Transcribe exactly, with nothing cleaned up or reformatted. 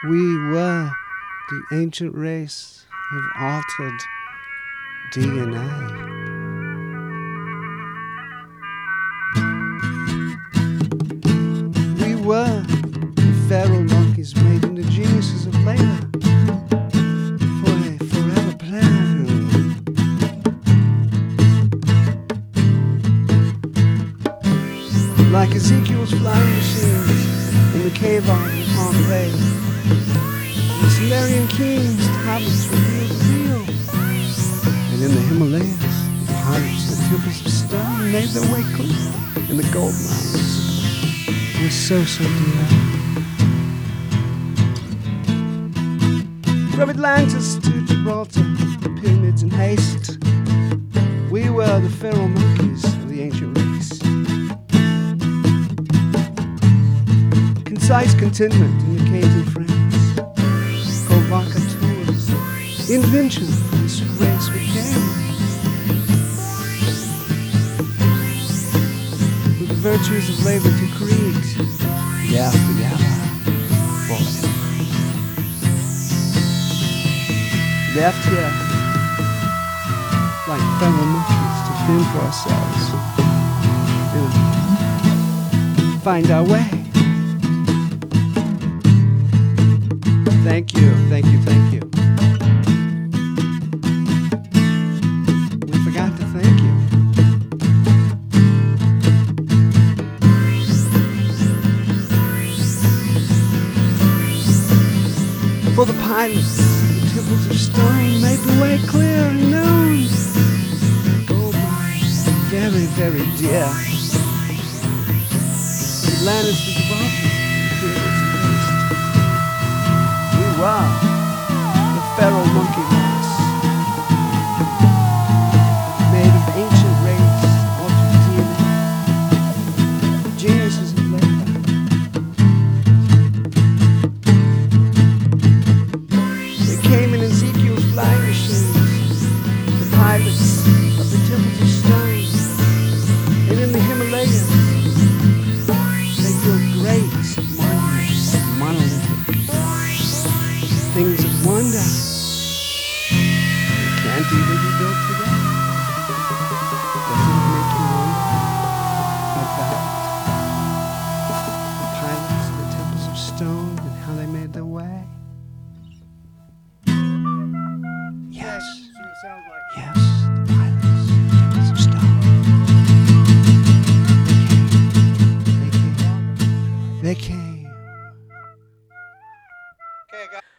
We were the ancient race of altered D N A. We were the feral monkeys made into geniuses of labor for a forever plan. Like Ezekiel's flying machines in the cave art of Pompeii, the Sumerian kings' tablets revealed the real, and in the Himalayas, the pirates of the temples of stone made their way clear in the gold mines. We're so, so dear. From Atlantis to Gibraltar, the pyramids in haste, we were the feral monkeys of the ancient race. Concise contentment in the caves in France, provocateurs, invention for this race became. With the virtues of labor to create, yeah, yeah, forever. Left here, like feral monkeys, to fend for ourselves and find our way. Thank you, thank you, thank you. We forgot to thank you. For the pilots, the temples of stone made the way clear and known. Gold mines, very, very dear. Atlantis to Gibraltar, the pyramids of haste. We were the feral monkey race, made of ancient race, altered D N A, geniuses of labor. They came in Ezekiel's flying machines, the pilots of the temples of stone, and in the Himalayas, they built great monuments, monolithic things of wonder that can't even be built today. Doesn't it make you wonder about the pilots of the temples of stone and how they made their way? Yes. Yes, the pilots of the temples of stone. They came. They came. They came. Okay, I got